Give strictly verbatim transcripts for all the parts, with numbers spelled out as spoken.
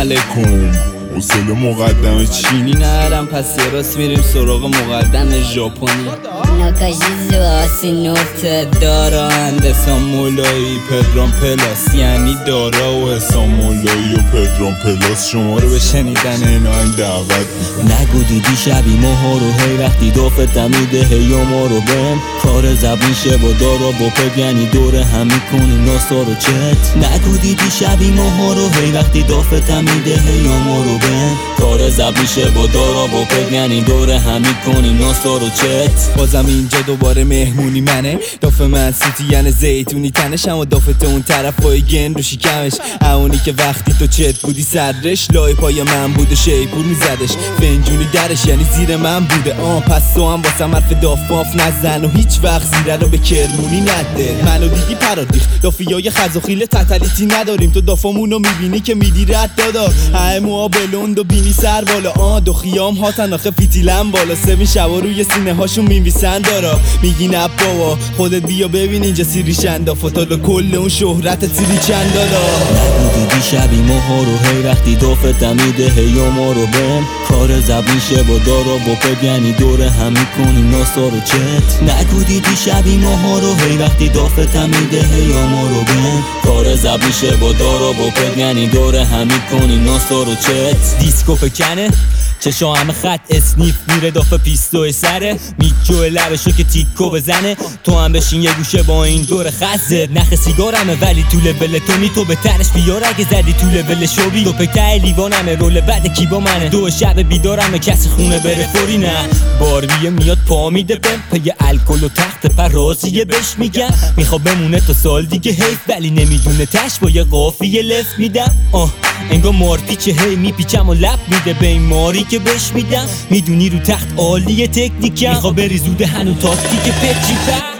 علیکم. حوصله مقدم چینی ندارم، پس یه راست میریم سراغ مقدم ژاپنی. ناکاژیزو آسی نوت دارا اندسان مولایی پدرام پلاس، یعنی دارا و حسام مولایی و پدرام پلاس شما رو به شنیدن این آهنگ دعوت میکنم. نگو دیدی شبی ماها رو، هی وقتی دافت میده هی ما رو بهم کار زبون شه با دارا با پد، یعنی دور هم میکنی ناسا رو چت. نگو دیدی شبی ماها رو، هی وقتی دافت میده هی ما رو بهم کار زبون شه با دارا با پد، یعنی دور هم میکنی ناسا رو چت. بازم اینجا دوباره مهمونی منه، داف من سوتی یعنی زیتونی تنشم و دافت اون طرفای گن رو شکمش، اونی که وقتی تو چت بودی سرش لای پای من بود و شیپور میزدش، فنجونی درش یعنی زیر من بوده. آه پس تو هم واسم حرف دافاف نزن و هیچ وقت زیره رو به کرمونی نده. منو دیدی پرادیخ دافیای خزاخیل تتلیتی نداریم، تو دافامونو میبینی که میدی رد دادا، همه موها بلند و بینی سر بالا. آه دو خیام هاتن آخه فیتیلم بالا، سبین شبا روی سینه هاشون میویسن دارا، میگی نه بابا خودت بیا ببین اینجا سیری چند دافتالا کل اون شهرت سیری چند دادا. نگو دیدی شبی ماها رو، هی وقتی دافت میده هی ما رو بهم کار زبون شه با دارا با پد، یعنی دور هم میکنی ناسا رو چت. نگو دیدی شبی ماها رو، هی وقتی دافت میده هی ما رو بهم کار زبون شه با دارا با پد، یعنی دور هم میکنی ناسا رو چت. دیسکو فکنه چشا همه خط اسنیف میره دافه پیستو سره، میکو لبشو که تیکو بزنه، تو هم بشین یه گوشه با این دور خزه. نخ سیگارمه ولی تو لول تو نی، تو به ترش بیار اگه زدی تو لول شوبی، دو پکه لیوانمه رول بعد کی با منه، دو شب بیدارمه کسی خونه بره فوری نه. بارویه میاد پا میده بهم پی الکل و تخت پر رازیه بهش میگم، میخواد بمونه تا سال دیگه حیف، ولی نمیدونه تش با یه قافیه لف میدم. آه انگار مارپیچه هی میپیچم و لب میده به این ماری که بهش میدم، میدونی رو تخت عالیه تکنیکم، میخوا بری زوده هنو تاکتیک پچی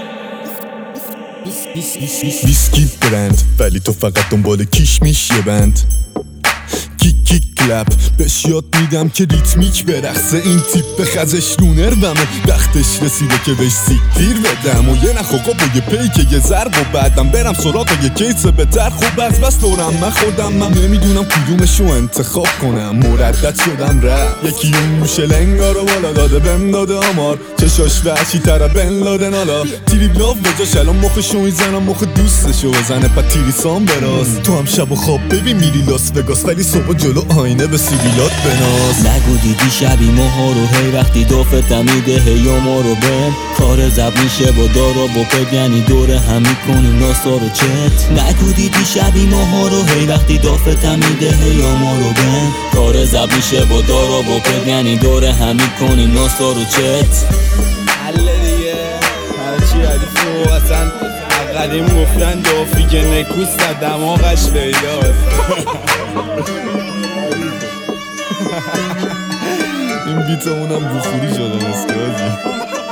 ویسکی برند ولی تو فقط دنبال کیش میشی بند. کیک کیک کلپ بهش یاد میدم که ریتمیک برقصه، این تیپ به خزش رو نرومه، وقتش رسیده که بهش سیکتیر بدم و یه نخ آقا با یه پیک یه ضرب و بعدم برم سراغ یه کیس بهتر. خب از بس دورم من خودم من نمیدونم کدومشو انتخاب کنم، مردد شدم رفت یکی اون موشه لنگا رو بالا داده بهم داده آمار، چشاش وحشی تره بن لادن، حالا تیری بلاف بجاش الان مخشو میزنم مخ دوستشو بزنه پا تیری سام براز. تو هم شب و خواب ببین میری لاس وگاس ولی صبح جلو آینه به سیبیلات بناز. نگو دیدی شبی ماها رو، هی وقتی دافت میده هی ما رو بهم کار زبون شه با دارا با پد، یعنی دور هم میکنی ناسا رو چت. نگو دیدی شبی ماها رو، هی وقتی دافت میده هی ما رو بهم کار زبون شه با دارا با پد، یعنی دور هم میکنی ناسا رو چت. حله دیگه همه چی ردیف و اصلا قدیم گفتن دافی که نکوست در دماغش پیداست. این بیتمونم بخوری شده مسکازی.